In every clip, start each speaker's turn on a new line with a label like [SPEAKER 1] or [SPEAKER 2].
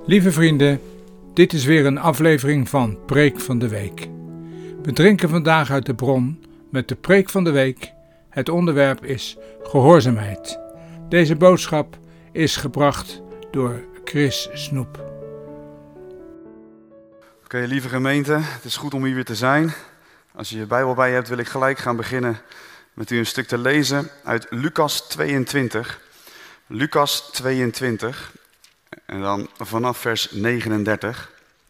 [SPEAKER 1] Lieve vrienden, dit is weer een aflevering van Preek van de Week. We drinken vandaag uit de bron met de Preek van de Week. Het onderwerp is gehoorzaamheid. Deze boodschap is gebracht door Chris Snoep.
[SPEAKER 2] Oké, lieve gemeente, het is goed om hier weer te zijn. Als je je Bijbel bij je hebt, wil ik gelijk gaan beginnen met u een stuk te lezen uit Lucas 22. Lucas 22 en dan vanaf vers 39.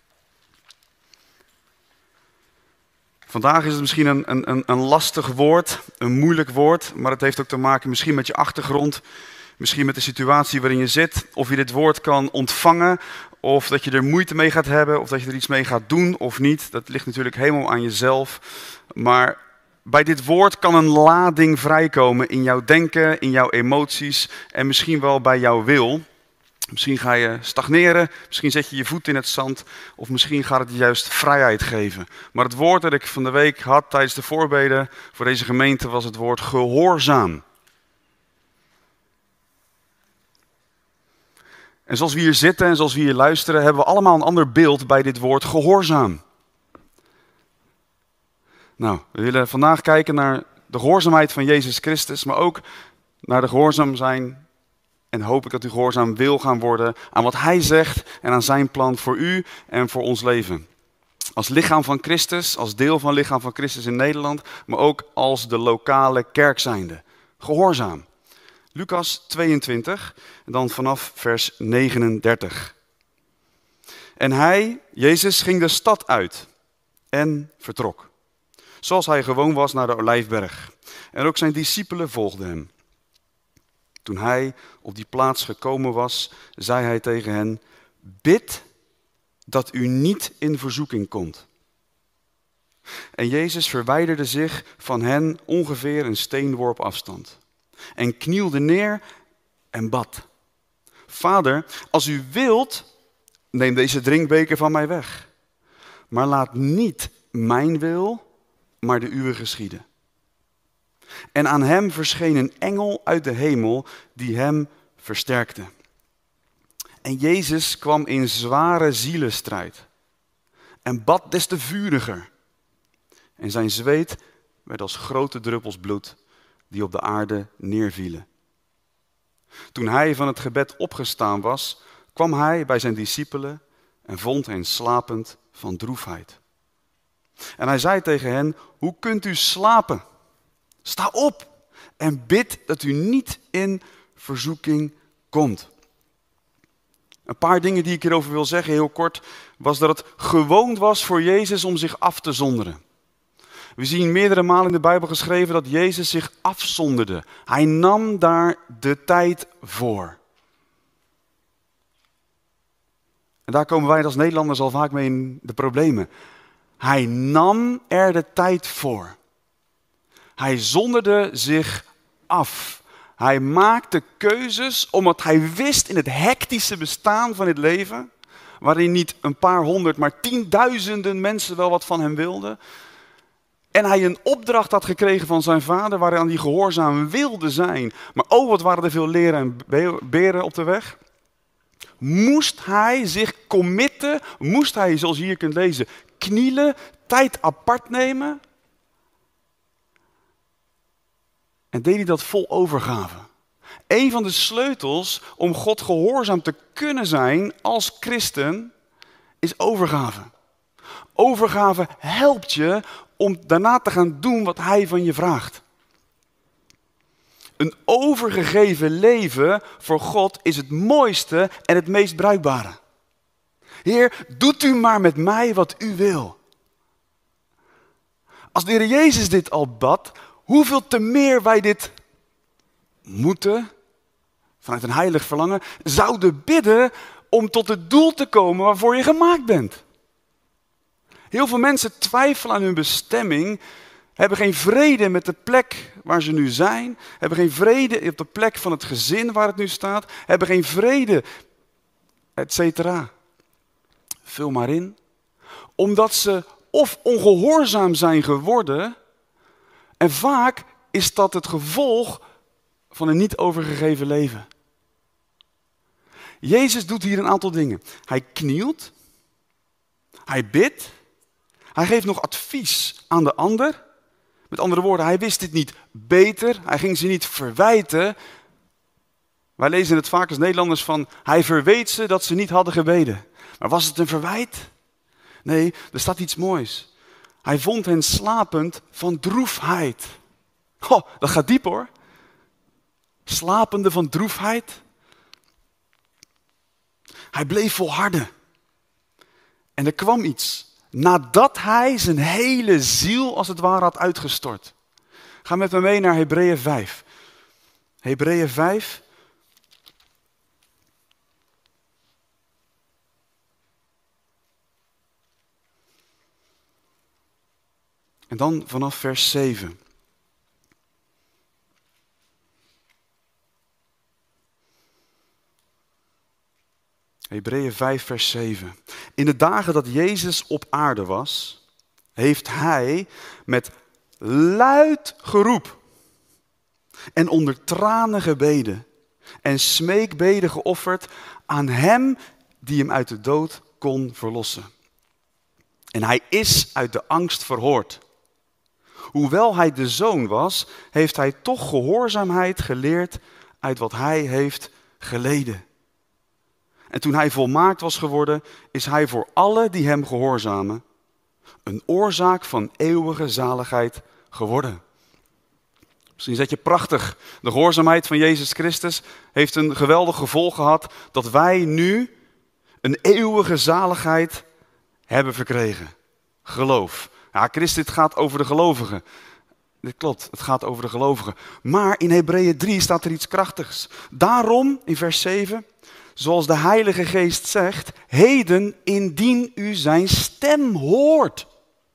[SPEAKER 2] Vandaag is het misschien een lastig woord, een moeilijk woord, maar het heeft ook te maken misschien met je achtergrond, misschien met de situatie waarin je zit, of je dit woord kan ontvangen, of dat je er moeite mee gaat hebben, of dat je er iets mee gaat doen of niet. Dat ligt natuurlijk helemaal aan jezelf, maar bij dit woord kan een lading vrijkomen in jouw denken, in jouw emoties en misschien wel bij jouw wil. Misschien ga je stagneren, misschien zet je je voet in het zand of misschien gaat het je juist vrijheid geven. Maar het woord dat ik van de week had tijdens de voorbeden voor deze gemeente was het woord gehoorzaam. En zoals we hier zitten en zoals we hier luisteren hebben we allemaal een ander beeld bij dit woord gehoorzaam. Nou, we willen vandaag kijken naar de gehoorzaamheid van Jezus Christus, maar ook naar de gehoorzaam zijn. En hoop ik dat u gehoorzaam wil gaan worden aan wat hij zegt en aan zijn plan voor u en voor ons leven. Als lichaam van Christus, als deel van het lichaam van Christus in Nederland, maar ook als de lokale kerk zijnde. Gehoorzaam. Lucas 22, en dan vanaf vers 39. En hij, Jezus, ging de stad uit en vertrok. Zoals hij gewoon was naar de Olijfberg. En ook zijn discipelen volgden hem. Toen hij op die plaats gekomen was, zei hij tegen hen: bid dat u niet in verzoeking komt. En Jezus verwijderde zich van hen ongeveer een steenworp afstand. En knielde neer en bad: Vader, als u wilt, neem deze drinkbeker van mij weg. Maar laat niet mijn wil, maar de uwe geschieden. En aan hem verscheen een engel uit de hemel die hem versterkte. En Jezus kwam in zware zielenstrijd en bad des te vuriger. En zijn zweet werd als grote druppels bloed die op de aarde neervielen. Toen hij van het gebed opgestaan was, kwam hij bij zijn discipelen en vond hen slapend van droefheid. En hij zei tegen hen: hoe kunt u slapen? Sta op en bid dat u niet in verzoeking komt. Een paar dingen die ik hierover wil zeggen, heel kort, was dat het gewoon was voor Jezus om zich af te zonderen. We zien meerdere malen in de Bijbel geschreven dat Jezus zich afzonderde. Hij nam daar de tijd voor. En daar komen wij als Nederlanders al vaak mee in de problemen. Hij nam er de tijd voor. Hij zonderde zich af. Hij maakte keuzes omdat hij wist in het hectische bestaan van het leven, waarin niet een paar honderd, maar tienduizenden mensen wel wat van hem wilden. En hij een opdracht had gekregen van zijn vader waaraan hij gehoorzaam wilde zijn. Maar oh, wat waren er veel leren en beren op de weg. Moest hij zich committen, moest hij, zoals je hier kunt lezen, knielen, tijd apart nemen. En deed hij dat vol overgave. Een van de sleutels om God gehoorzaam te kunnen zijn als christen is overgave. Overgave helpt je om daarna te gaan doen wat hij van je vraagt. Een overgegeven leven voor God is het mooiste en het meest bruikbare. Heer, doet u maar met mij wat u wil. Als de Heer Jezus dit al bad, hoeveel te meer wij dit moeten, vanuit een heilig verlangen, zouden bidden om tot het doel te komen waarvoor je gemaakt bent. Heel veel mensen twijfelen aan hun bestemming, hebben geen vrede met de plek waar ze nu zijn, hebben geen vrede op de plek van het gezin waar het nu staat, hebben geen vrede, et cetera. Vul maar in. Omdat ze of ongehoorzaam zijn geworden, en vaak is dat het gevolg van een niet overgegeven leven. Jezus doet hier een aantal dingen. Hij knielt, hij bidt, hij geeft nog advies aan de ander. Met andere woorden, hij wist dit niet beter, hij ging ze niet verwijten. Wij lezen het vaak als Nederlanders van, hij verweet ze dat ze niet hadden gebeden. Maar was het een verwijt? Nee, er staat iets moois. Hij vond hen slapend van droefheid. Oh, dat gaat diep hoor. Slapende van droefheid. Hij bleef volharden. En er kwam iets. Nadat hij zijn hele ziel als het ware had uitgestort. Ga met me mee naar Hebreeën 5. Hebreeën 5. En dan vanaf vers 7. Hebreeën 5 vers 7. In de dagen dat Jezus op aarde was, heeft hij met luid geroep en onder tranen gebeden en smeekbeden geofferd aan hem die hem uit de dood kon verlossen. En hij is uit de angst verhoord. Hoewel hij de zoon was, heeft hij toch gehoorzaamheid geleerd uit wat hij heeft geleden. En toen hij volmaakt was geworden, is hij voor allen die hem gehoorzamen een oorzaak van eeuwige zaligheid geworden. Misschien zet je prachtig. De gehoorzaamheid van Jezus Christus heeft een geweldig gevolg gehad dat wij nu een eeuwige zaligheid hebben verkregen. Geloof. Ja, Christus gaat over de gelovigen. Dit klopt, het gaat over de gelovigen. Maar in Hebreeën 3 staat er iets krachtigs. Daarom, in vers 7, zoals de Heilige Geest zegt, heden indien u zijn stem hoort,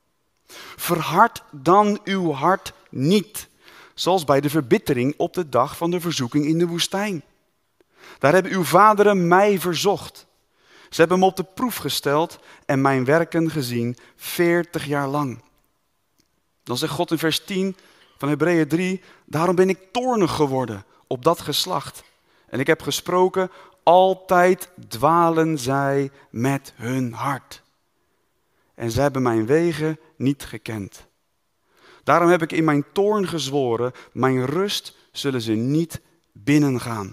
[SPEAKER 2] verhard dan uw hart niet, zoals bij de verbittering op de dag van de verzoeking in de woestijn. Daar hebben uw vaderen mij verzocht. Ze hebben me op de proef gesteld en mijn werken gezien 40 jaar lang. Dan zegt God in vers 10 van Hebreeën 3, daarom ben ik toornig geworden op dat geslacht. En ik heb gesproken, altijd dwalen zij met hun hart. En zij hebben mijn wegen niet gekend. Daarom heb ik in mijn toorn gezworen, mijn rust zullen ze niet binnengaan.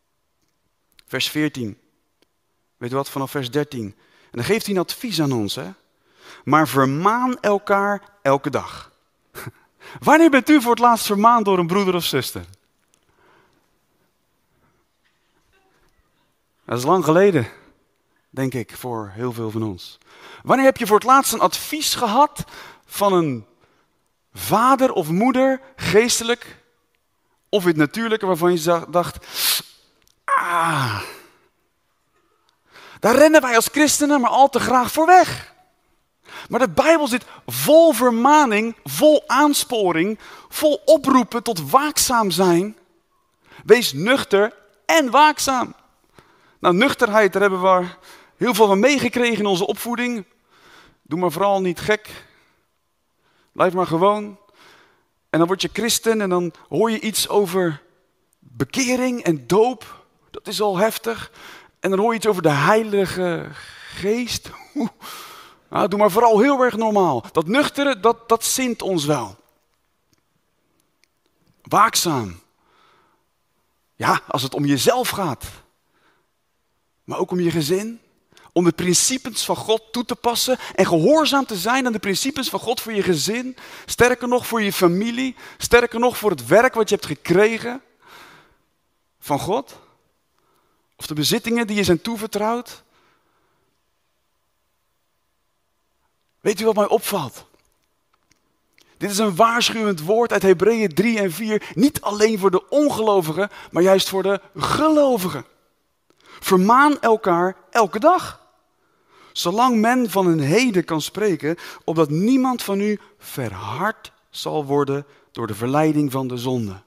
[SPEAKER 2] Vers 14. Weet je wat, vanaf vers 13. En dan geeft hij een advies aan ons. Hè? Maar vermaan elkaar elke dag. Wanneer bent u voor het laatst vermaand door een broeder of zuster? Dat is lang geleden, denk ik, voor heel veel van ons. Wanneer heb je voor het laatst een advies gehad van een vader of moeder, geestelijk, of in het natuurlijke, waarvan je dacht, daar rennen wij als christenen maar al te graag voor weg. Maar de Bijbel zit vol vermaning, vol aansporing, vol oproepen tot waakzaam zijn. Wees nuchter en waakzaam. Nou, nuchterheid, daar hebben we heel veel van meegekregen in onze opvoeding. Doe maar vooral niet gek. Blijf maar gewoon. En dan word je christen en dan hoor je iets over bekering en doop. Dat is al heftig. En dan hoor je iets over de Heilige Geest. Nou, doe maar vooral heel erg normaal. Dat nuchtere, dat zint ons wel. Waakzaam. Ja, als het om jezelf gaat. Maar ook om je gezin. Om de principes van God toe te passen. En gehoorzaam te zijn aan de principes van God voor je gezin. Sterker nog voor je familie. Sterker nog voor het werk wat je hebt gekregen. Van God. Of de bezittingen die je zijn toevertrouwd. Weet u wat mij opvalt? Dit is een waarschuwend woord uit Hebreeën 3 en 4. Niet alleen voor de ongelovigen, maar juist voor de gelovigen. Vermaan elkaar elke dag. Zolang men van een heden kan spreken, opdat niemand van u verhard zal worden door de verleiding van de zonde.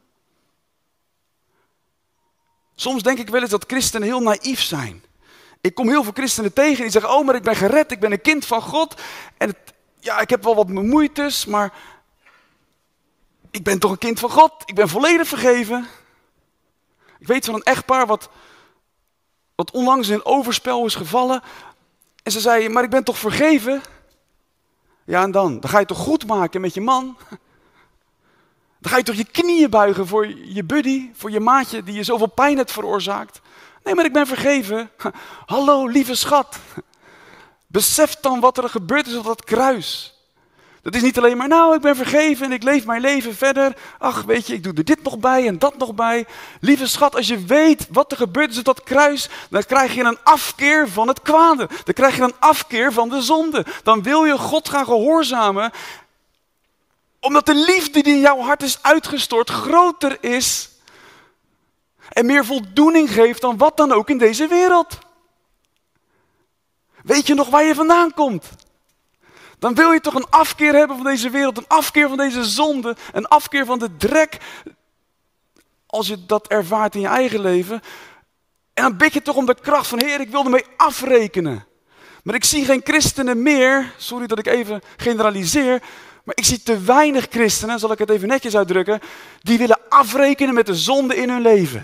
[SPEAKER 2] Soms denk ik wel eens dat christenen heel naïef zijn. Ik kom heel veel christenen tegen die zeggen, oh, maar ik ben gered, ik ben een kind van God. En ik heb wel wat moeites, maar ik ben toch een kind van God. Ik ben volledig vergeven. Ik weet van een echtpaar wat wat onlangs in een overspel is gevallen. En ze zei, maar ik ben toch vergeven? Ja, en dan ga je toch goed maken met je man? Dan ga je toch je knieën buigen voor je buddy, voor je maatje die je zoveel pijn hebt veroorzaakt? Nee, maar ik ben vergeven. Hallo, lieve schat. Besef dan wat er gebeurd is op dat kruis. Dat is niet alleen maar, nou, ik ben vergeven en ik leef mijn leven verder. Ach, weet je, ik doe er dit nog bij en dat nog bij. Lieve schat, als je weet wat er gebeurd is op dat kruis, dan krijg je een afkeer van het kwade. Dan krijg je een afkeer van de zonde. Dan wil je God gaan gehoorzamen, omdat de liefde die in jouw hart is uitgestort groter is en meer voldoening geeft dan wat dan ook in deze wereld. Weet je nog waar je vandaan komt? Dan wil je toch een afkeer hebben van deze wereld, een afkeer van deze zonde, een afkeer van de drek. Als je dat ervaart in je eigen leven. En dan bid je toch om de kracht van, Heer, ik wil ermee afrekenen. Maar ik zie geen christenen meer, sorry dat ik even generaliseer, maar ik zie te weinig christenen, zal ik het even netjes uitdrukken, die willen afrekenen met de zonde in hun leven.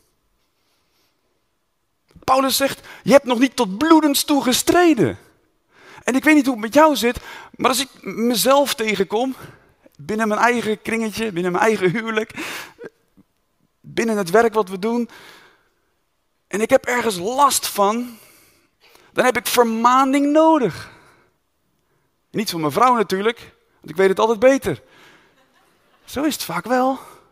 [SPEAKER 2] Paulus zegt, je hebt nog niet tot bloedens toe gestreden. En ik weet niet hoe het met jou zit, maar als ik mezelf tegenkom, binnen mijn eigen kringetje, binnen mijn eigen huwelijk, binnen het werk wat we doen, en ik heb ergens last van, dan heb ik vermaning nodig. Niet van mijn vrouw natuurlijk, want ik weet het altijd beter. Zo is het vaak wel.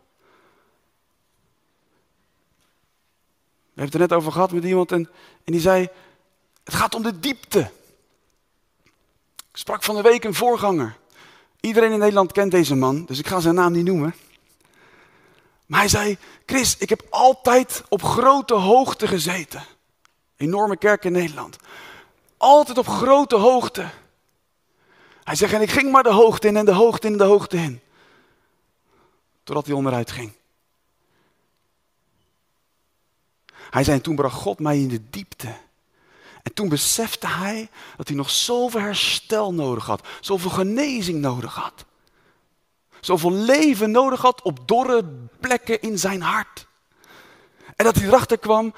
[SPEAKER 2] We hebben het er net over gehad met iemand en die zei, het gaat om de diepte. Ik sprak van de week een voorganger. Iedereen in Nederland kent deze man, dus ik ga zijn naam niet noemen. Maar hij zei, Chris, ik heb altijd op grote hoogte gezeten. Enorme kerk in Nederland. Altijd op grote hoogte. Hij zegt, en ik ging maar de hoogte in en de hoogte in en de hoogte in. Totdat hij onderuit ging. Hij zei, en toen bracht God mij in de diepte. En toen besefte hij dat hij nog zoveel herstel nodig had. Zoveel genezing nodig had. Zoveel leven nodig had op dorre plekken in zijn hart. En dat hij erachter kwam,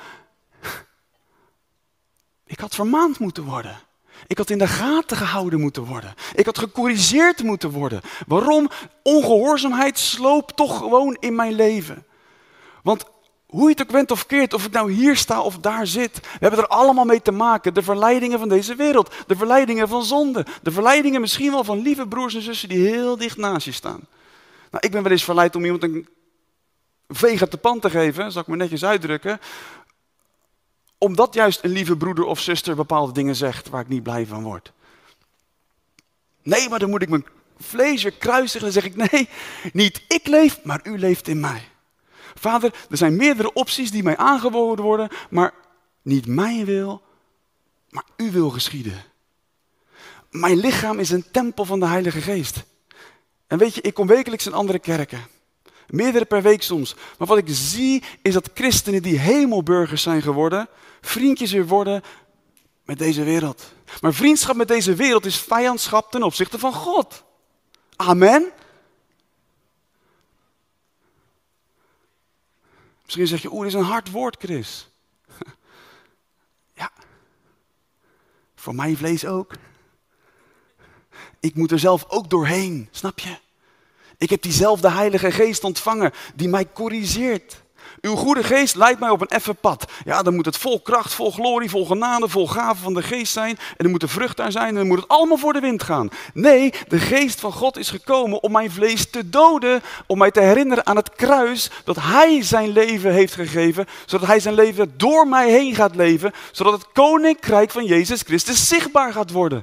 [SPEAKER 2] ik had vermaand moeten worden. Ik had in de gaten gehouden moeten worden. Ik had gecorrigeerd moeten worden. Waarom? Ongehoorzaamheid sloopt toch gewoon in mijn leven. Want hoe je het ook went of keert, of ik nou hier sta of daar zit, we hebben er allemaal mee te maken. De verleidingen van deze wereld, de verleidingen van zonde, de verleidingen misschien wel van lieve broers en zussen die heel dicht naast je staan. Nou, ik ben wel eens verleid om iemand een veeg uit de pan te geven, zal ik me netjes uitdrukken, omdat juist een lieve broeder of zuster bepaalde dingen zegt waar ik niet blij van word. Nee, maar dan moet ik mijn vlees weer kruisigen en dan zeg ik, nee, niet ik leef, maar u leeft in mij. Vader, er zijn meerdere opties die mij aangeboden worden, maar niet mijn wil, maar uw wil geschieden. Mijn lichaam is een tempel van de Heilige Geest. En weet je, ik kom wekelijks in andere kerken. Meerdere per week soms. Maar wat ik zie is dat christenen die hemelburgers zijn geworden, vriendjes weer worden met deze wereld. Maar vriendschap met deze wereld is vijandschap ten opzichte van God. Amen. Misschien zeg je, dit is een hard woord, Chris. Ja, voor mijn vlees ook. Ik moet er zelf ook doorheen, snap je? Ik heb diezelfde Heilige Geest ontvangen die mij corrigeert. Uw goede geest leidt mij op een effen pad. Ja, dan moet het vol kracht, vol glorie, vol genade, vol gaven van de geest zijn. En dan moet de vrucht daar zijn en dan moet het allemaal voor de wind gaan. Nee, de geest van God is gekomen om mijn vlees te doden. Om mij te herinneren aan het kruis dat hij zijn leven heeft gegeven. Zodat hij zijn leven door mij heen gaat leven. Zodat het koninkrijk van Jezus Christus zichtbaar gaat worden.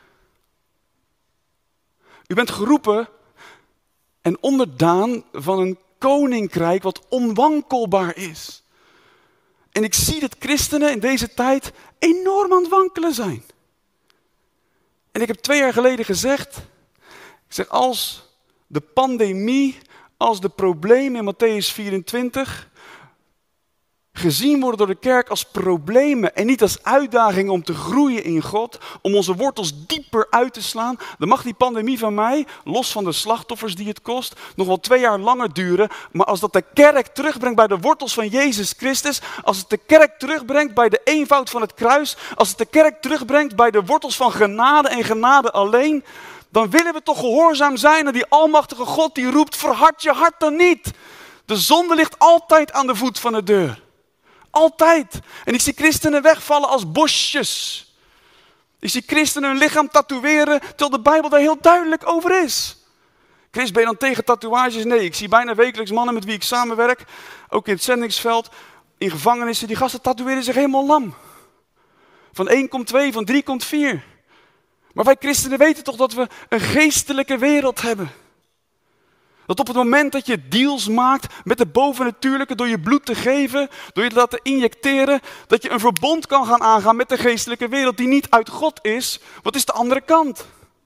[SPEAKER 2] U bent geroepen en onderdaan van een koninkrijk wat onwankelbaar is. En ik zie dat christenen in deze tijd enorm aan het wankelen zijn. En ik heb 2 jaar geleden gezegd, ik zeg als de pandemie, als de problemen in Mattheüs 24 gezien worden door de kerk als problemen en niet als uitdagingen om te groeien in God, om onze wortels dieper uit te slaan, dan mag die pandemie van mij, los van de slachtoffers die het kost, nog wel 2 jaar langer duren. Maar als dat de kerk terugbrengt bij de wortels van Jezus Christus, als het de kerk terugbrengt bij de eenvoud van het kruis, als het de kerk terugbrengt bij de wortels van genade en genade alleen, dan willen we toch gehoorzaam zijn aan die almachtige God die roept, verhard je hart dan niet. De zonde ligt altijd aan de voet van de deur. Altijd. En ik zie christenen wegvallen als bosjes. Ik zie christenen hun lichaam tatoeëren, terwijl de Bijbel daar heel duidelijk over is. Chris, ben je dan tegen tatoeages? Nee, ik zie bijna wekelijks mannen met wie ik samenwerk, ook in het zendingsveld, in gevangenissen, die gasten tatoeëren zich helemaal lam. Van 1 komt 2, van 3 komt 4. Maar wij christenen weten toch dat we een geestelijke wereld hebben. Dat op het moment dat je deals maakt met de bovennatuurlijke, door je bloed te geven, door je te laten injecteren, dat je een verbond kan gaan aangaan met de geestelijke wereld die niet uit God is. Wat is de andere kant?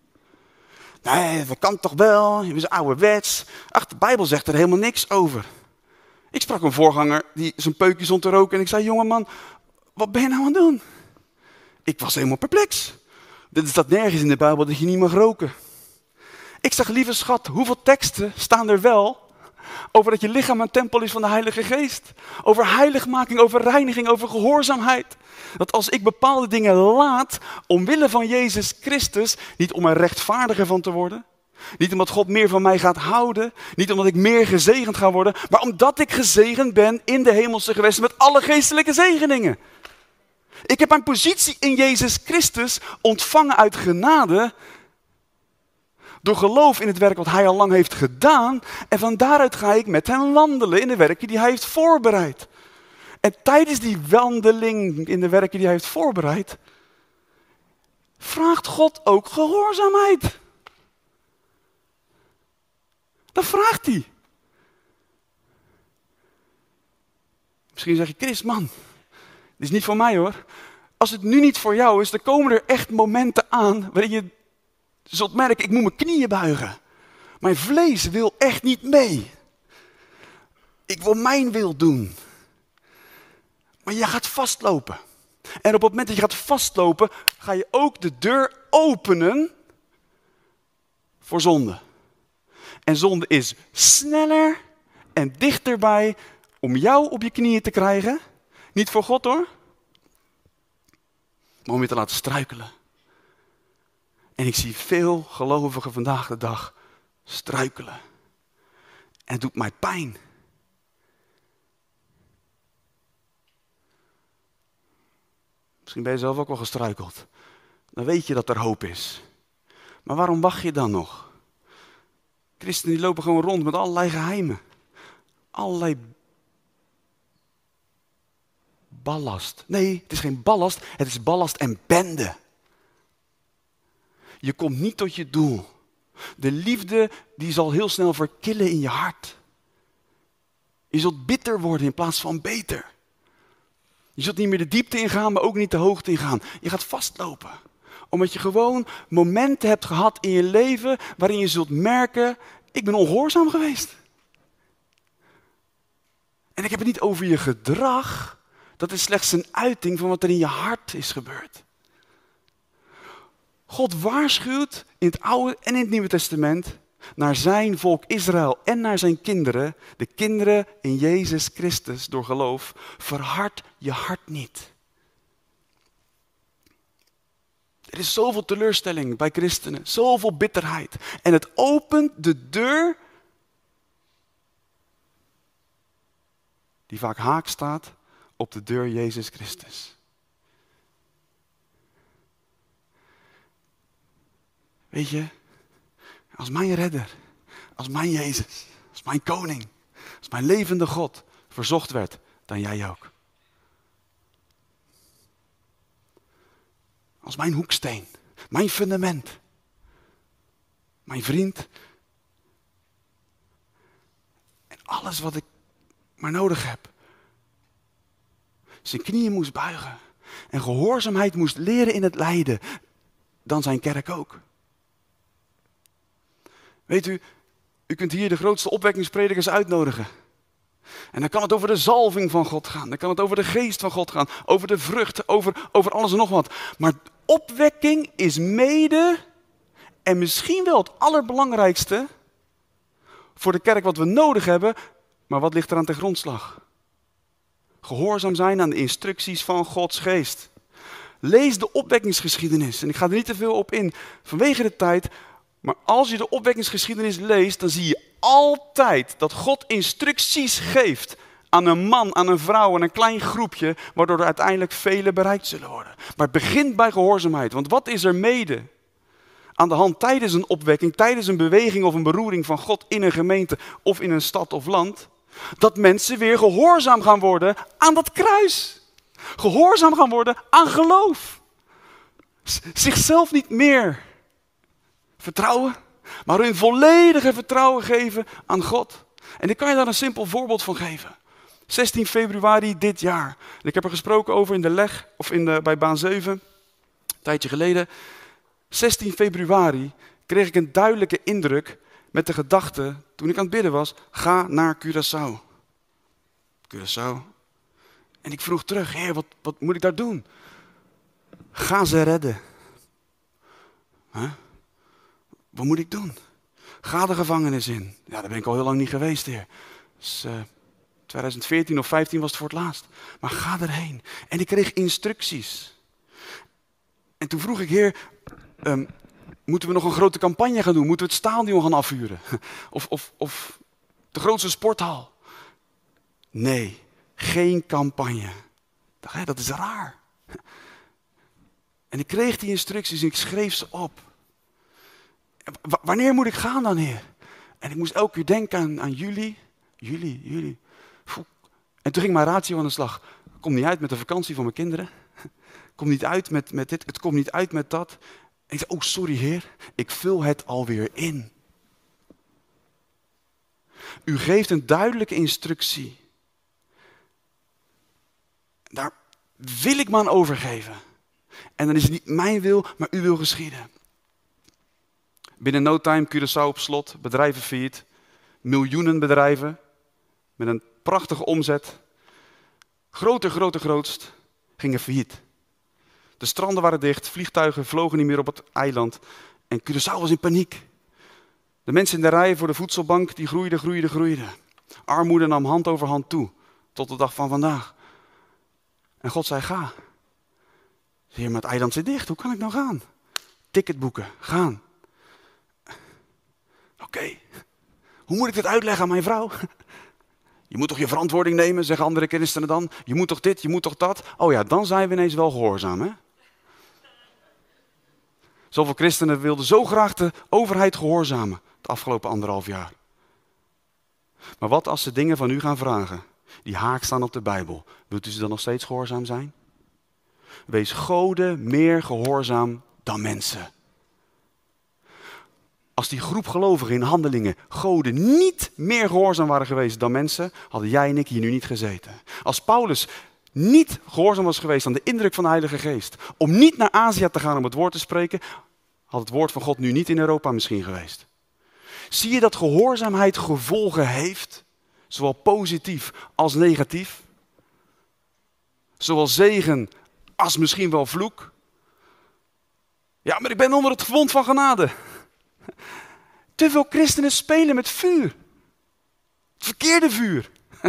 [SPEAKER 2] Nee, dat kan toch wel, je bent ouderwets. Ach, de Bijbel zegt er helemaal niks over. Ik sprak een voorganger die zijn peukje stond te roken en ik zei, jongeman, wat ben je nou aan het doen? Ik was helemaal perplex. Er staat nergens in de Bijbel dat je niet mag roken. Ik zeg, lieve schat, hoeveel teksten staan er wel over dat je lichaam een tempel is van de Heilige Geest? Over heiligmaking, over reiniging, over gehoorzaamheid. Dat als ik bepaalde dingen laat, omwille van Jezus Christus, niet om er rechtvaardiger van te worden, niet omdat God meer van mij gaat houden, niet omdat ik meer gezegend ga worden, maar omdat ik gezegend ben in de hemelse gewesten met alle geestelijke zegeningen. Ik heb mijn positie in Jezus Christus ontvangen uit genade, door geloof in het werk wat hij al lang heeft gedaan. En van daaruit ga ik met hem wandelen in de werken die hij heeft voorbereid. En tijdens die wandeling in de werken die hij heeft voorbereid, vraagt God ook gehoorzaamheid. Dat vraagt hij. Misschien zeg je, Chris, man, dit is niet voor mij hoor. Als het nu niet voor jou is, dan komen er echt momenten aan waarin je zult merken, ik moet mijn knieën buigen. Mijn vlees wil echt niet mee. Ik wil mijn wil doen. Maar je gaat vastlopen. En op het moment dat je gaat vastlopen, ga je ook de deur openen voor zonde. En zonde is sneller en dichterbij om jou op je knieën te krijgen. Niet voor God hoor. Maar om je te laten struikelen. En ik zie veel gelovigen vandaag de dag struikelen. En het doet mij pijn. Misschien ben je zelf ook wel gestruikeld. Dan weet je dat er hoop is. Maar waarom wacht je dan nog? Christenen die lopen gewoon rond met allerlei geheimen. Allerlei ballast. Nee, het is geen ballast, het is ballast en bende. Je komt niet tot je doel. De liefde die zal heel snel verkillen in je hart. Je zult bitter worden in plaats van beter. Je zult niet meer de diepte ingaan, maar ook niet de hoogte ingaan. Je gaat vastlopen. Omdat je gewoon momenten hebt gehad in je leven waarin je zult merken, ik ben ongehoorzaam geweest. En ik heb het niet over je gedrag. Dat is slechts een uiting van wat er in je hart is gebeurd. God waarschuwt in het Oude en in het Nieuwe Testament naar zijn volk Israël en naar zijn kinderen, de kinderen in Jezus Christus door geloof, verhard je hart niet. Er is zoveel teleurstelling bij christenen, zoveel bitterheid. En het opent de deur die vaak haak staat op de deur Jezus Christus. Weet je, als mijn redder, als mijn Jezus, als mijn koning, als mijn levende God verzocht werd, dan jij ook. Als mijn hoeksteen, mijn fundament, mijn vriend. En alles wat ik maar nodig heb. Zijn knieën moest buigen en gehoorzaamheid moest leren in het lijden, dan zijn kerk ook. Weet u, u kunt hier de grootste opwekkingspredikers uitnodigen. En dan kan het over de zalving van God gaan. Dan kan het over de geest van God gaan. Over de vrucht, over alles en nog wat. Maar opwekking is mede en misschien wel het allerbelangrijkste voor de kerk wat we nodig hebben. Maar wat ligt er aan ten grondslag? Gehoorzaam zijn aan de instructies van Gods geest. Lees de opwekkingsgeschiedenis. En ik ga er niet te veel op in vanwege de tijd. Maar als je de opwekkingsgeschiedenis leest, dan zie je altijd dat God instructies geeft aan een man, aan een vrouw, aan een klein groepje, waardoor er uiteindelijk velen bereikt zullen worden. Maar het begint bij gehoorzaamheid. Want wat is er mede aan de hand tijdens een opwekking, tijdens een beweging of een beroering van God in een gemeente of in een stad of land? Dat mensen weer gehoorzaam gaan worden aan dat kruis. Gehoorzaam gaan worden aan geloof. Zichzelf niet meer vertrouwen, maar hun volledige vertrouwen geven aan God. En ik kan je daar een simpel voorbeeld van geven. 16 februari dit jaar. En ik heb er gesproken over in de leg, of bij baan 7, een tijdje geleden. 16 februari kreeg ik een duidelijke indruk met de gedachte, toen ik aan het bidden was, ga naar Curaçao. Curaçao. En ik vroeg terug, Heer, wat moet ik daar doen? Ga ze redden. Huh? Wat moet ik doen? Ga de gevangenis in. Ja, daar ben ik al heel lang niet geweest, Heer. Dus, 2014 of 15 was het voor het laatst. Maar ga erheen. En ik kreeg instructies. En toen vroeg ik, Heer, moeten we nog een grote campagne gaan doen? Moeten we het stadion gaan afhuren? Of de grootste sporthal? Nee, geen campagne. Ik dacht, dat is raar. En ik kreeg die instructies en ik schreef ze op. Wanneer moet ik gaan dan, Heer? En ik moest elke keer denken aan juli. En toen ging mijn ratio aan de slag. Het komt niet uit met de vakantie van mijn kinderen. Het komt niet uit met dit. Het komt niet uit met dat. En ik zei, sorry Heer. Ik vul het alweer in. U geeft een duidelijke instructie. Daar wil ik me aan overgeven. En dan is het niet mijn wil, maar uw wil geschieden. Binnen no time Curaçao op slot, bedrijven failliet, miljoenen bedrijven met een prachtige omzet. Grootst, gingen failliet. De stranden waren dicht, vliegtuigen vlogen niet meer op het eiland en Curaçao was in paniek. De mensen in de rij voor de voedselbank die groeiden. Armoede nam hand over hand toe, tot de dag van vandaag. En God zei, ga. Heer, maar het eiland zit dicht, hoe kan ik nou gaan? Ticket boeken, gaan. Oké, hoe moet ik dit uitleggen aan mijn vrouw? Je moet toch je verantwoording nemen, zeggen andere christenen dan. Je moet toch dit, je moet toch dat. Oh ja, dan zijn we ineens wel gehoorzaam, hè? Zoveel christenen wilden zo graag de overheid gehoorzamen het afgelopen 1,5 jaar. Maar wat als ze dingen van u gaan vragen die haak staan op de Bijbel? Wilt u ze dan nog steeds gehoorzaam zijn? Wees Gode meer gehoorzaam dan mensen. Als die groep gelovigen in Handelingen Gode niet meer gehoorzaam waren geweest dan mensen, hadden jij en ik hier nu niet gezeten. Als Paulus niet gehoorzaam was geweest aan de indruk van de Heilige Geest, om niet naar Azië te gaan om het woord te spreken, had het woord van God nu niet in Europa misschien geweest. Zie je dat gehoorzaamheid gevolgen heeft, zowel positief als negatief? Zowel zegen als misschien wel vloek? Ja, maar ik ben onder het gewond van genade. Te veel christenen spelen met vuur. Het verkeerde vuur.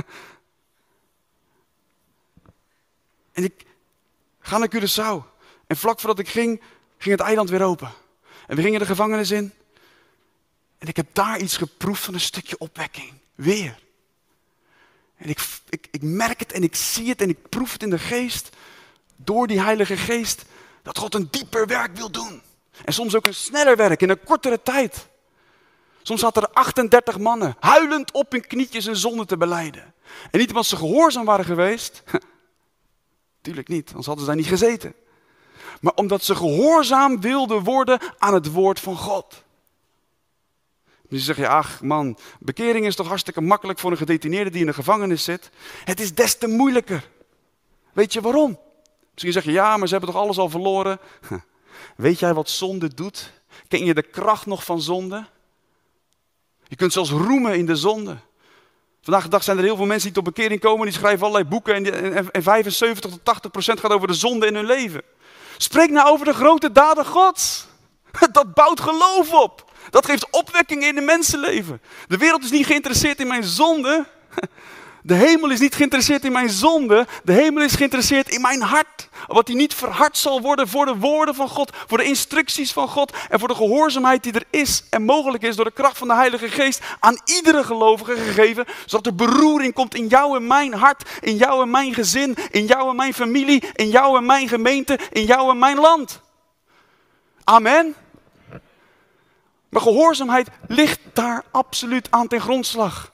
[SPEAKER 2] En ik ga naar Curaçao. En vlak voordat ik ging het eiland weer open. En we gingen de gevangenis in. En ik heb daar iets geproefd van een stukje opwekking. Weer. En ik merk het en ik zie het en ik proef het in de geest. Door die Heilige Geest. Dat God een dieper werk wil doen. En soms ook een sneller werk in een kortere tijd. Soms zaten er 38 mannen huilend op hun knietjes hun zonde te belijden. En niet omdat ze gehoorzaam waren geweest. Tuurlijk niet, anders hadden ze daar niet gezeten. Maar omdat ze gehoorzaam wilden worden aan het woord van God. Dus zeg je, ach man, bekering is toch hartstikke makkelijk voor een gedetineerde die in de gevangenis zit. Het is des te moeilijker. Weet je waarom? Misschien zeg je, ja, maar ze hebben toch alles al verloren. Weet jij wat zonde doet? Ken je de kracht nog van zonde? Je kunt zelfs roemen in de zonde. Vandaag de dag zijn er heel veel mensen die tot bekering komen. Die schrijven allerlei boeken en 75-80% gaat over de zonde in hun leven. Spreek nou over de grote daden Gods. Dat bouwt geloof op. Dat geeft opwekking in de mensenleven. De wereld is niet geïnteresseerd in mijn zonde. De hemel is niet geïnteresseerd in mijn zonde. De hemel is geïnteresseerd in mijn hart. Wat die niet verhard zal worden voor de woorden van God. Voor de instructies van God. En voor de gehoorzaamheid die er is en mogelijk is door de kracht van de Heilige Geest. Aan iedere gelovige gegeven. Zodat er beroering komt in jou en mijn hart. In jou en mijn gezin. In jou en mijn familie. In jou en mijn gemeente. In jou en mijn land. Amen. Maar gehoorzaamheid ligt daar absoluut aan ten grondslag.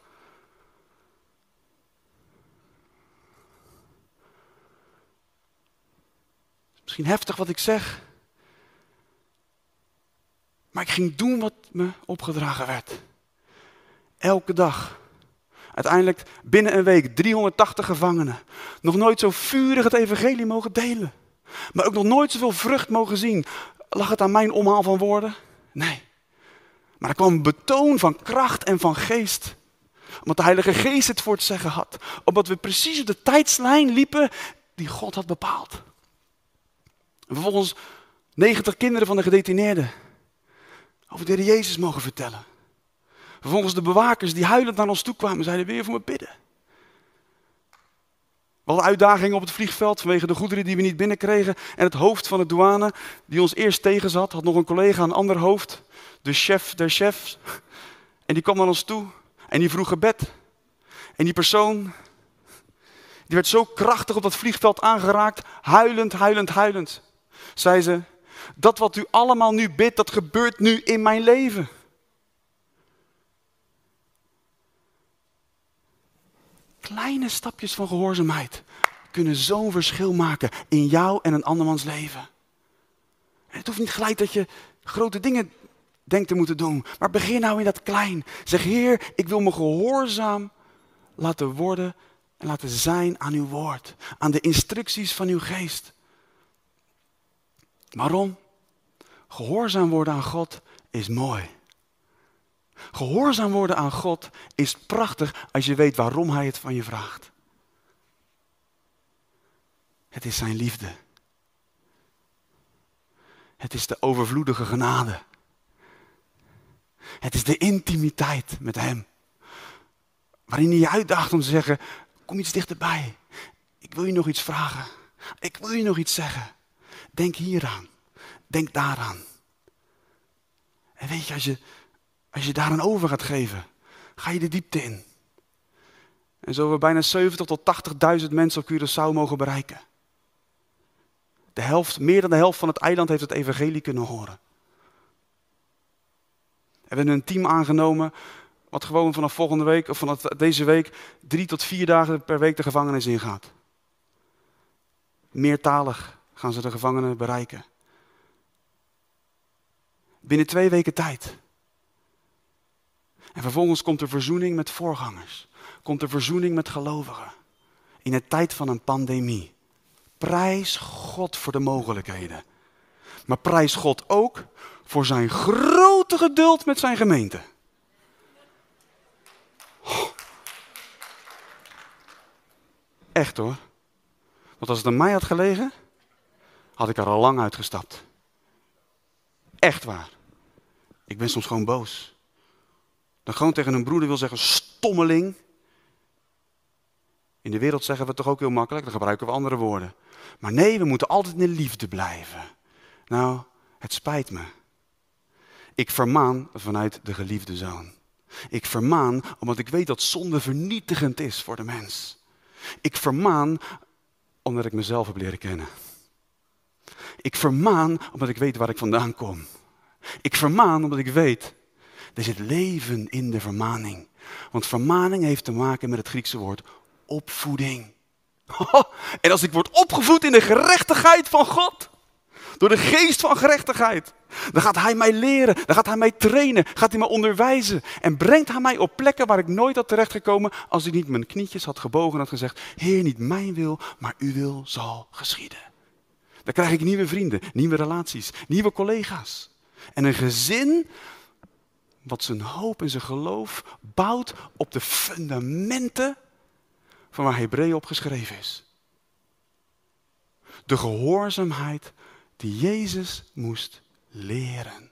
[SPEAKER 2] Misschien heftig wat ik zeg. Maar ik ging doen wat me opgedragen werd. Elke dag. Uiteindelijk binnen een week 380 gevangenen. Nog nooit zo vurig het evangelie mogen delen. Maar ook nog nooit zoveel vrucht mogen zien. Lag het aan mijn omhaal van woorden? Nee. Maar er kwam een betoon van kracht en van geest. Omdat de Heilige Geest het voor het zeggen had. Omdat we precies op de tijdslijn liepen die God had bepaald. En vervolgens 90 kinderen van de gedetineerden over de Heer Jezus mogen vertellen. Vervolgens de bewakers die huilend naar ons toe kwamen, zeiden: wil je voor me bidden? We hadden uitdagingen op het vliegveld vanwege de goederen die we niet binnenkregen. En het hoofd van de douane die ons eerst tegenzat, had nog een collega, een ander hoofd. De chef der chefs. En die kwam naar ons toe en die vroeg gebed. En die persoon, die werd zo krachtig op dat vliegveld aangeraakt, huilend. Zei ze: dat wat u allemaal nu bidt, dat gebeurt nu in mijn leven. Kleine stapjes van gehoorzaamheid kunnen zo'n verschil maken in jou en een andermans leven. En het hoeft niet gelijk dat je grote dingen denkt te moeten doen. Maar begin nou in dat klein. Zeg: Heer, ik wil me gehoorzaam laten worden en laten zijn aan uw woord. Aan de instructies van uw geest. Waarom? Gehoorzaam worden aan God is mooi. Gehoorzaam worden aan God is prachtig als je weet waarom hij het van je vraagt. Het is zijn liefde. Het is de overvloedige genade. Het is de intimiteit met hem. Waarin hij je uitdaagt om te zeggen: kom iets dichterbij. Ik wil je nog iets vragen. Ik wil je nog iets zeggen. Denk hieraan. Denk daaraan. En weet je, als je daaraan over gaat geven, ga je de diepte in. En zo we bijna 70 tot 80.000 mensen op Curaçao mogen bereiken. Meer dan de helft van het eiland heeft het evangelie kunnen horen. We hebben een team aangenomen wat gewoon vanaf volgende week of vanaf deze week 3 tot 4 dagen per week de gevangenis ingaat. Meertalig gaan ze de gevangenen bereiken. Binnen 2 weken tijd. En vervolgens komt er verzoening met voorgangers. Komt er verzoening met gelovigen. In een tijd van een pandemie. Prijs God voor de mogelijkheden. Maar prijs God ook voor zijn grote geduld met zijn gemeente. Oh. Echt hoor. Want als het aan mij had gelegen, had ik er al lang uitgestapt. Echt waar. Ik ben soms gewoon boos. Dan gewoon tegen een broeder wil zeggen: stommeling. In de wereld zeggen we het toch ook heel makkelijk, dan gebruiken we andere woorden. Maar nee, we moeten altijd in de liefde blijven. Nou, het spijt me. Ik vermaan vanuit de geliefde zoon. Ik vermaan omdat ik weet dat zonde vernietigend is voor de mens. Ik vermaan omdat ik mezelf heb leren kennen. Ik vermaan omdat ik weet waar ik vandaan kom. Ik vermaan omdat ik weet, er zit leven in de vermaning. Want vermaning heeft te maken met het Griekse woord opvoeding. En als ik word opgevoed in de gerechtigheid van God, door de geest van gerechtigheid, dan gaat hij mij leren, dan gaat hij mij trainen, gaat hij mij onderwijzen en brengt hij mij op plekken waar ik nooit had terechtgekomen als ik niet mijn knietjes had gebogen en had gezegd: Heer, niet mijn wil, maar uw wil zal geschieden. Dan krijg ik nieuwe vrienden, nieuwe relaties, nieuwe collega's. En een gezin wat zijn hoop en zijn geloof bouwt op de fundamenten van waar Hebreeën op geschreven is. De gehoorzaamheid die Jezus moest leren.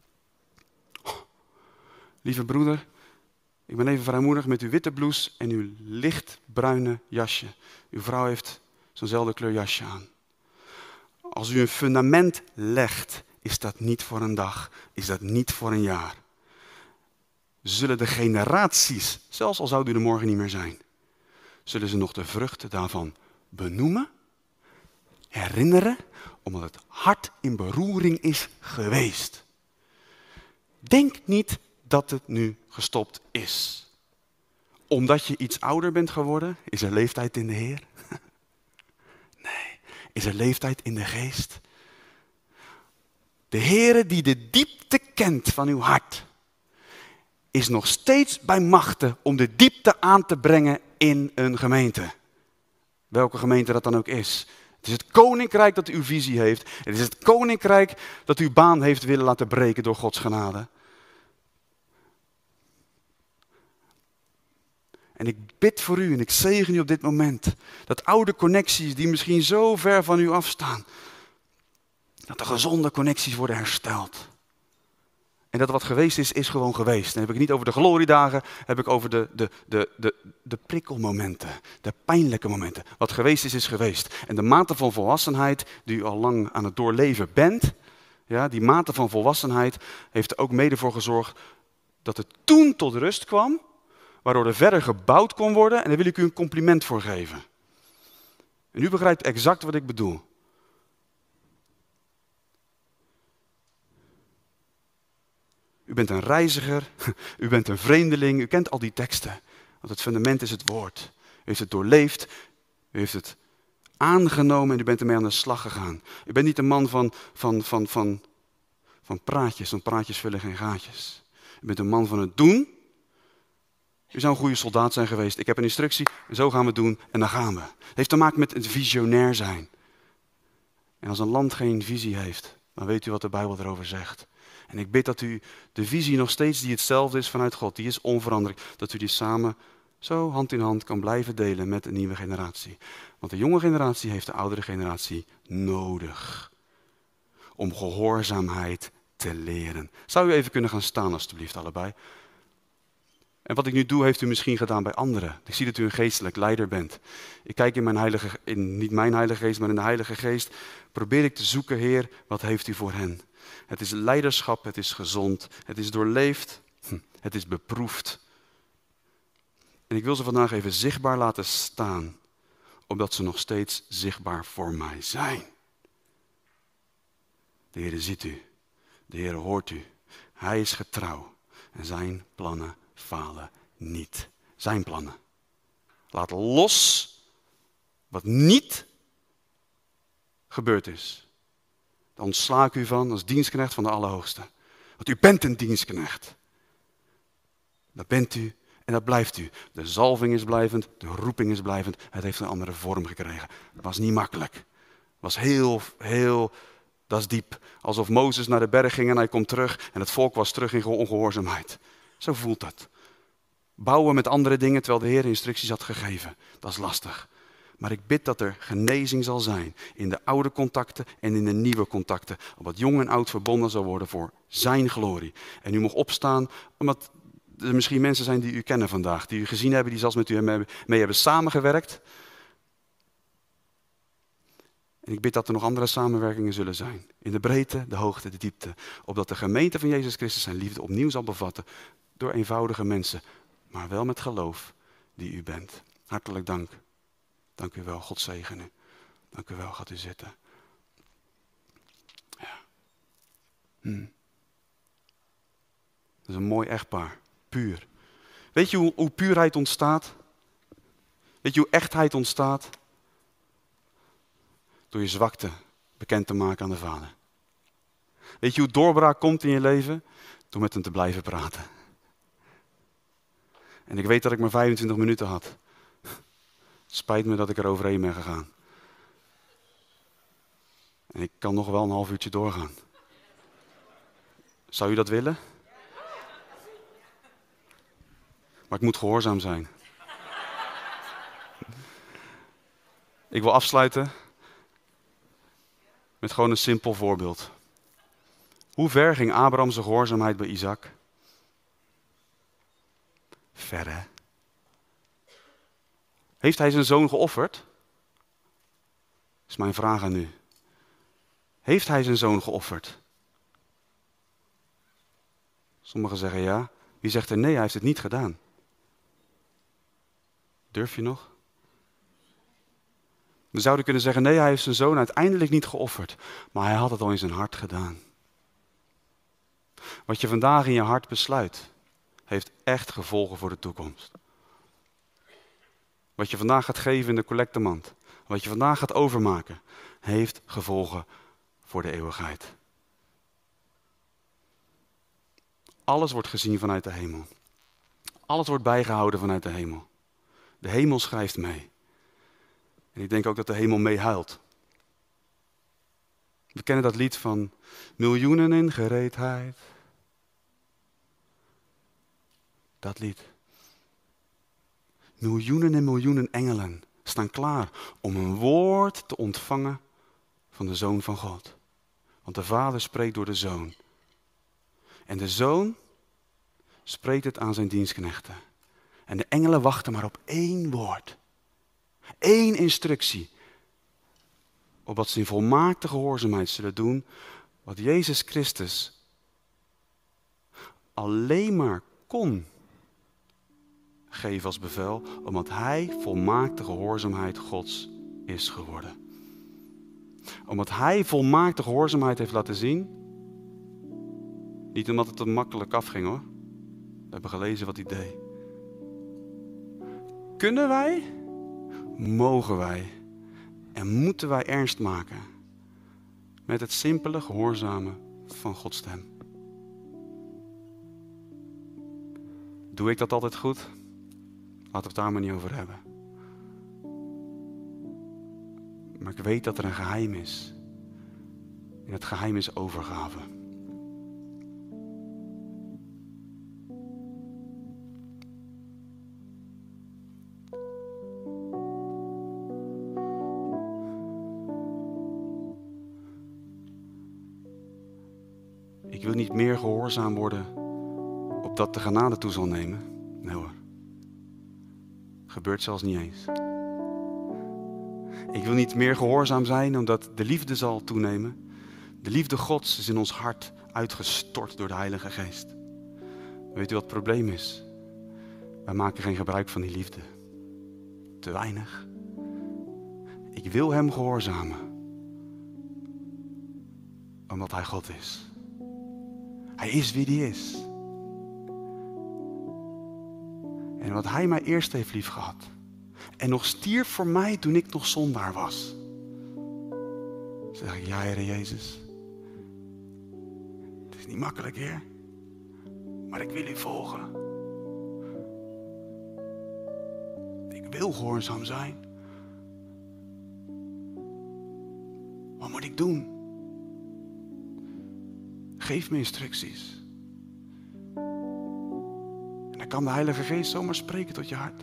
[SPEAKER 2] Lieve broeder, ik ben even vrijmoedig met uw witte blouse en uw lichtbruine jasje. Uw vrouw heeft zo'nzelfde kleur jasje aan. Als u een fundament legt, is dat niet voor een dag, is dat niet voor een jaar. Zullen de generaties, zelfs al zouden u er morgen niet meer zijn, zullen ze nog de vruchten daarvan benoemen, herinneren, omdat het hart in beroering is geweest. Denk niet dat het nu gestopt is. Omdat je iets ouder bent geworden, is er leeftijd in de Heer? Nee, is er leeftijd in de geest? De Heere die de diepte kent van uw hart, is nog steeds bij machte om de diepte aan te brengen in een gemeente. Welke gemeente dat dan ook is. Het is het koninkrijk dat uw visie heeft. Het is het koninkrijk dat uw baan heeft willen laten breken door Gods genade. En ik bid voor u en ik zegen u op dit moment. Dat oude connecties die misschien zo ver van u afstaan. Dat de gezonde connecties worden hersteld. En dat wat geweest is, is gewoon geweest. En dan heb ik het niet over de gloriedagen, heb ik over de prikkelmomenten. De pijnlijke momenten. Wat geweest is geweest. En de mate van volwassenheid die u al lang aan het doorleven bent. Ja, die mate van volwassenheid heeft er ook mede voor gezorgd dat het toen tot rust kwam. Waardoor er verder gebouwd kon worden. En daar wil ik u een compliment voor geven. En u begrijpt exact wat ik bedoel. U bent een reiziger, u bent een vreemdeling, u kent al die teksten. Want het fundament is het woord. U heeft het doorleefd, u heeft het aangenomen en u bent ermee aan de slag gegaan. U bent niet een man van praatjes, want praatjes vullen geen gaatjes. U bent een man van het doen. U zou een goede soldaat zijn geweest. Ik heb een instructie, zo gaan we het doen en dan gaan we. Het heeft te maken met het visionair zijn. En als een land geen visie heeft, dan weet u wat de Bijbel erover zegt. En ik bid dat u de visie nog steeds die hetzelfde is vanuit God, die is onveranderlijk, dat u die samen zo hand in hand kan blijven delen met een nieuwe generatie. Want de jonge generatie heeft de oudere generatie nodig om gehoorzaamheid te leren. Zou u even kunnen gaan staan alstublieft allebei? En wat ik nu doe, heeft u misschien gedaan bij anderen. Ik zie dat u een geestelijk leider bent. Ik kijk niet mijn heilige geest, maar in de heilige geest. Probeer ik te zoeken, Heer, wat heeft u voor hen? Het is leiderschap, het is gezond, het is doorleefd, het is beproefd. En ik wil ze vandaag even zichtbaar laten staan, omdat ze nog steeds zichtbaar voor mij zijn. De Heer ziet u, de Heer hoort u, Hij is getrouw en zijn plannen falen niet. Zijn plannen. Laat los wat niet gebeurd is. Daar ontsla ik u van als dienstknecht van de Allerhoogste. Want u bent een dienstknecht. Dat bent u en dat blijft u. De zalving is blijvend, de roeping is blijvend. Het heeft een andere vorm gekregen. Het was niet makkelijk. Het was heel, dat is diep. Alsof Mozes naar de berg ging en hij komt terug en het volk was terug in ongehoorzaamheid. Zo voelt dat. Bouwen met andere dingen terwijl de Heer instructies had gegeven. Dat is lastig. Maar ik bid dat er genezing zal zijn in de oude contacten en in de nieuwe contacten. Opdat jong en oud verbonden zal worden voor zijn glorie. En u mag opstaan, omdat er misschien mensen zijn die u kennen vandaag. Die u gezien hebben, die zelfs met u mee hebben samengewerkt. En ik bid dat er nog andere samenwerkingen zullen zijn. In de breedte, de hoogte, de diepte. Opdat de gemeente van Jezus Christus zijn liefde opnieuw zal bevatten. Door eenvoudige mensen. Maar wel met geloof die u bent. Hartelijk dank. Dank u wel, God zegen u. Dank u wel, gaat u zitten. Ja. Dat is een mooi echtpaar, puur. Weet je hoe puurheid ontstaat? Weet je hoe echtheid ontstaat? Door je zwakte bekend te maken aan de Vader. Weet je hoe doorbraak komt in je leven? Door met hem te blijven praten. En ik weet dat ik maar 25 minuten had. Het spijt me dat ik er overheen ben gegaan. En ik kan nog wel een half uurtje doorgaan. Zou u dat willen? Maar ik moet gehoorzaam zijn. Ik wil afsluiten met gewoon een simpel voorbeeld. Hoe ver ging Abraham zijn gehoorzaamheid bij Isaac? Ver, hè? Heeft hij zijn zoon geofferd? Is mijn vraag aan u. Heeft hij zijn zoon geofferd? Sommigen zeggen ja. Wie zegt er nee, hij heeft het niet gedaan? Durf je nog? We zouden kunnen zeggen, nee, hij heeft zijn zoon uiteindelijk niet geofferd. Maar hij had het al in zijn hart gedaan. Wat je vandaag in je hart besluit, heeft echt gevolgen voor de toekomst. Wat je vandaag gaat geven in de collectemand, wat je vandaag gaat overmaken, heeft gevolgen voor de eeuwigheid. Alles wordt gezien vanuit de hemel. Alles wordt bijgehouden vanuit de hemel. De hemel schrijft mee. En ik denk ook dat de hemel mee huilt. We kennen dat lied van miljoenen in gereedheid. Dat lied. Miljoenen en miljoenen engelen staan klaar om een woord te ontvangen van de Zoon van God. Want de Vader spreekt door de Zoon. En de Zoon spreekt het aan zijn dienstknechten. En de engelen wachten maar op één woord. Eén instructie. Opdat ze in volmaakte gehoorzaamheid zullen doen wat Jezus Christus alleen maar kon geven als bevel, omdat hij volmaakte gehoorzaamheid Gods is geworden. Omdat hij volmaakte gehoorzaamheid heeft laten zien. Niet omdat het hem makkelijk afging hoor. We hebben gelezen wat hij deed. Kunnen wij, mogen wij en moeten wij ernst maken met het simpele gehoorzamen van Gods stem. Doe ik dat altijd goed? Laten we het daar maar niet over hebben. Maar ik weet dat er een geheim is. En het geheim is overgave. Ik wil niet meer gehoorzaam worden opdat de genade toe zal nemen. Nee hoor. Gebeurt zelfs niet eens. Ik wil niet meer gehoorzaam zijn omdat de liefde zal toenemen. De liefde Gods is in ons hart uitgestort door de Heilige Geest. Weet u wat het probleem is? Wij maken geen gebruik van die liefde. Te weinig. Ik wil hem gehoorzamen. Omdat hij God is. Hij is wie hij is. En wat hij mij eerst heeft lief gehad. En nog stierf voor mij toen ik nog zondaar was. Zeg ik, ja Heere Jezus. Het is niet makkelijk Heer. Maar ik wil u volgen. Ik wil gehoorzaam zijn. Wat moet ik doen? Geef me instructies. En dan kan de Heilige Geest zomaar spreken tot je hart.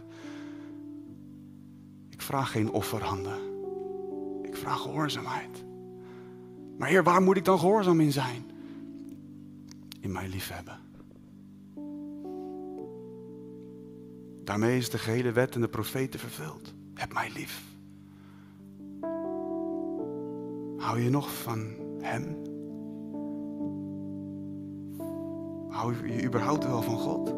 [SPEAKER 2] Ik vraag geen offerhanden. Ik vraag gehoorzaamheid. Maar Heer, waar moet ik dan gehoorzaam in zijn? In mij liefhebben. Daarmee is de gehele wet en de profeten vervuld. Heb mij lief. Hou je nog van hem? Hou je überhaupt wel van God?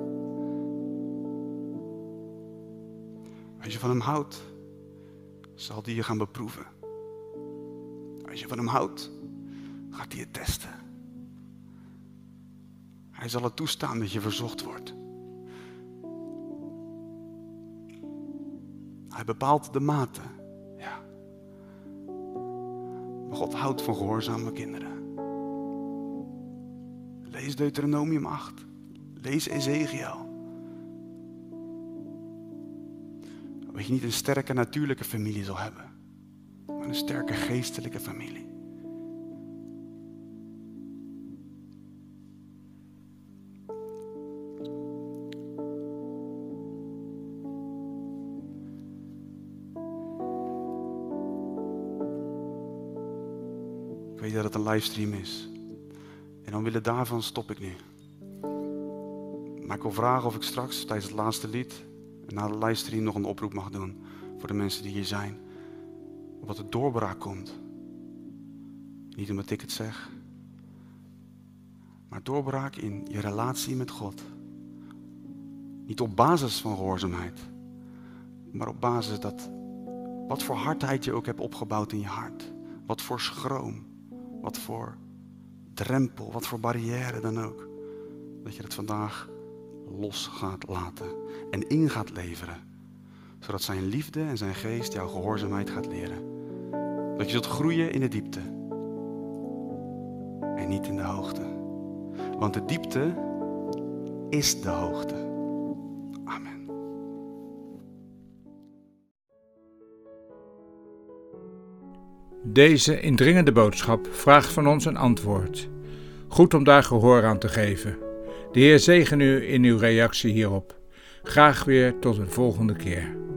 [SPEAKER 2] Als je van hem houdt, zal hij je gaan beproeven. Als je van hem houdt, gaat hij je testen. Hij zal het toestaan dat je verzocht wordt. Hij bepaalt de mate. Ja. Maar God houdt van gehoorzame kinderen. Lees Deuteronomium 8. Lees Ezekiel. Dat je niet een sterke natuurlijke familie zal hebben. Maar een sterke geestelijke familie. weet dat het een livestream is. En omwille daarvan stop ik nu. Maar ik wil vragen of ik straks tijdens het laatste lied en na de livestream nog een oproep mag doen voor de mensen die hier zijn. Omdat er doorbraak komt. Niet omdat ik het zeg. Maar doorbraak in je relatie met God. Niet op basis van gehoorzaamheid. Maar op basis dat wat voor hardheid je ook hebt opgebouwd in je hart. Wat voor schroom. Wat voor drempel. Wat voor barrière dan ook. Dat je het vandaag los gaat laten. En in gaat leveren. Zodat zijn liefde en zijn geest jouw gehoorzaamheid gaat leren. Dat je zult groeien in de diepte. En niet in de hoogte. Want de diepte is de hoogte. Amen.
[SPEAKER 1] Deze indringende boodschap vraagt van ons een antwoord. Goed om daar gehoor aan te geven. De Heer zegen u in uw reactie hierop. Graag weer tot een volgende keer.